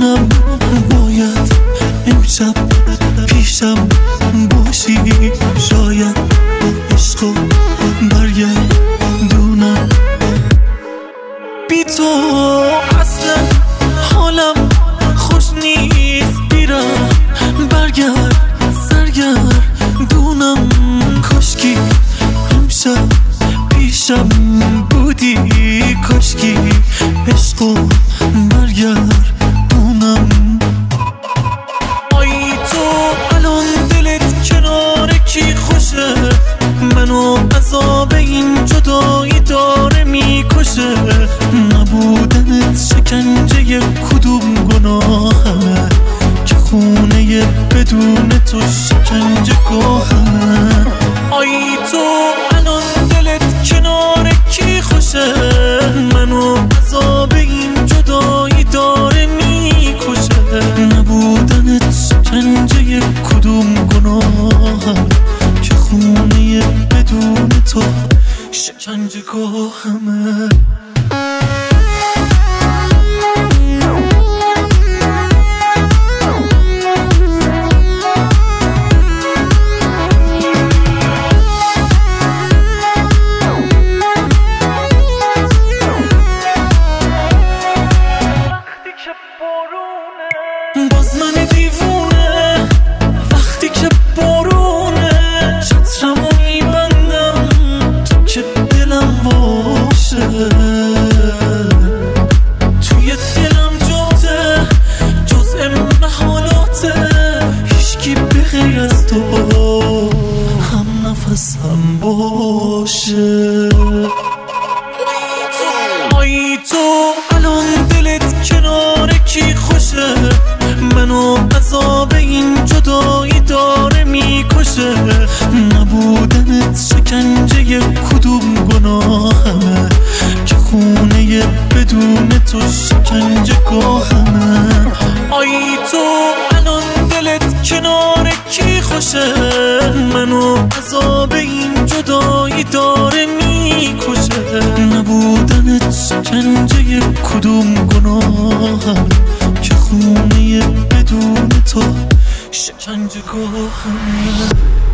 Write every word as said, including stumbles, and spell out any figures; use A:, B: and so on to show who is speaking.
A: میدونم باید امشب پیشم باشی، شاید با عشقو برگردونم. بی تو اصلا حالم خوش نیست، بیرم برگرد سرگردونم. کاشکی امشب پیشم بودی، کاشکی عشقو برگردونم. آی تو الان دلت کنار کی خوشه، منو عذاب این جدایی داره میکشه. نبودنت شکنجه کدوم گناهمه، که خونه بدون تو شکنجه گاهمه. آی تو الان دلت کنار کی خوشه، منو عذاب این جدایی داره میکشه. نبودنت شکنجه کدوم گناهمه، که خونه بدون تو شکنجه گاهمه. باز من دیوونه وقتی که بارونه، چترمو میبندم تو که دلم باشه. توی دلم جاته جزء محالاته، هیچکی به غیر از تو هم نفسم باشه. آی تو الان دلت کنار کی خوشه، منو عذاب این جدایی داره میکشه. نبودنت شکنجه کدوم گناهمه، که خونه بدون تو شکنجه گاهمه. آی تو الان دلت کنار کی خوشه، منو عذاب این جدایی داره میکشه. نبودنت شکنجه کدوم گناهمه، که خونه بدون تو شکنجه گاهمه.